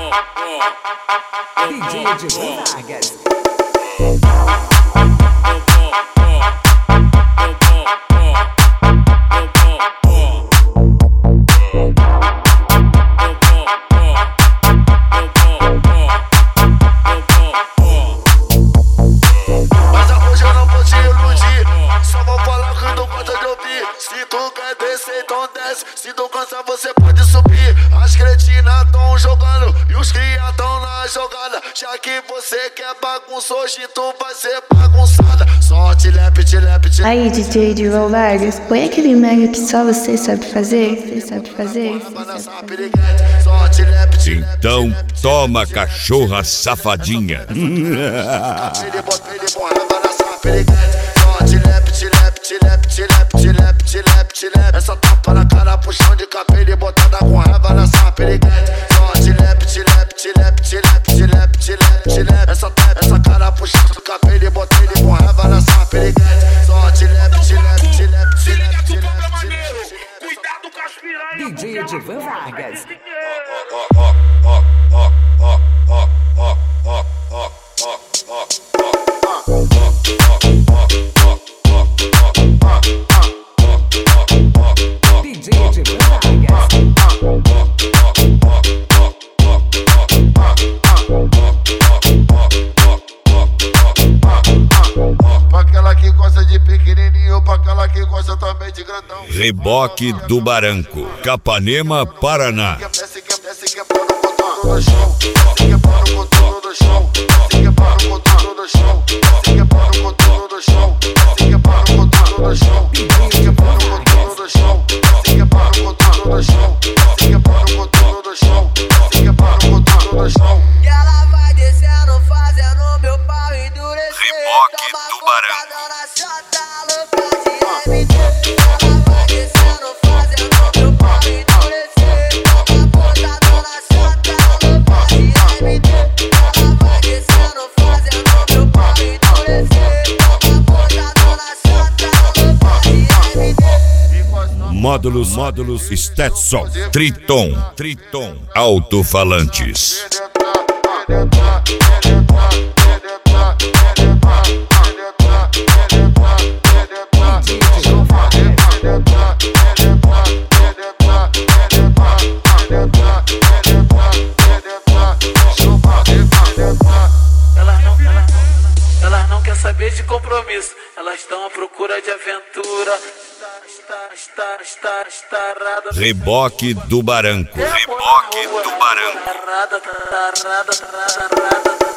DJ Edvan Vargas. Se tu quer descer, então desce. Se tu cansar, você pode subir. As cretinas tão jogando e os cria tão na jogada. Já que você quer bagunça, hoje tu vai ser bagunçada. Só te-lep, te-lep, te-lep. Aí, DJ Edvan Vargas, põe aquele mega que só você sabe fazer. Você sabe fazer? Então toma, cachorra safadinha. Essa tapa na cara, puxão de cabelo e botada com raiva nessa piriguete. Só te-lep, te-lep, te-lep, te-lep, te-lep, te-lep, te-lep. Essa cara puxão de cabelo e botada com raiva nessa piriguete. Só te-lep, te-lep, te-lep, te-lep, te-lep. Cuidado com as piranhas. DJ Edvan Vargas. Reboque do Barranco, Capanema, Paraná. Ela vai descendo, fazendo meu pau endurecer. Reboque do Barranco. Módulos Stetson, Triton, alto-falantes. Elas não querem saber de compromisso, elas estão à procura de aventura. Reboque do Barranco. Reboque do Barranco.